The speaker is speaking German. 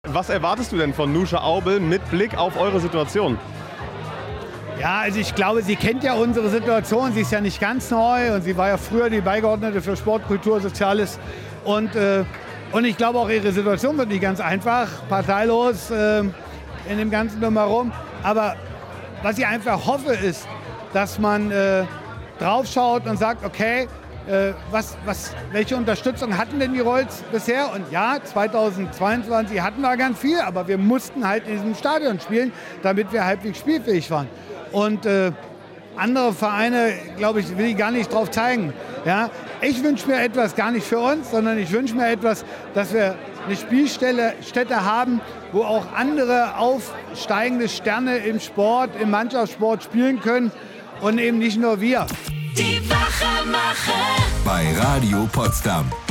Was erwartest du denn von Nusche Aubel mit Blick auf eure Situation? Ja, also ich glaube, sie kennt ja unsere Situation. Sie ist ja nicht ganz neu und sie war ja früher die Beigeordnete für Sport, Kultur, Soziales. Und ich glaube auch, ihre Situation wird nicht ganz einfach, parteilos in dem ganzen Drumherum. Aber was ich einfach hoffe, ist, dass man draufschaut und sagt, okay, welche Unterstützung hatten denn die Royals bisher? Und ja, 2022 hatten wir ganz viel, aber wir mussten halt in diesem Stadion spielen, damit wir halbwegs spielfähig waren. Und andere Vereine, glaube ich, will ich gar nicht drauf zeigen. Ja? Ich wünsche mir etwas, gar nicht für uns, sondern ich wünsche mir etwas, dass wir eine Spielstätte haben, wo auch andere aufsteigende Sterne im Sport, im Mannschaftssport spielen können und eben nicht nur wir. Die Wachemacher bei Radio Potsdam.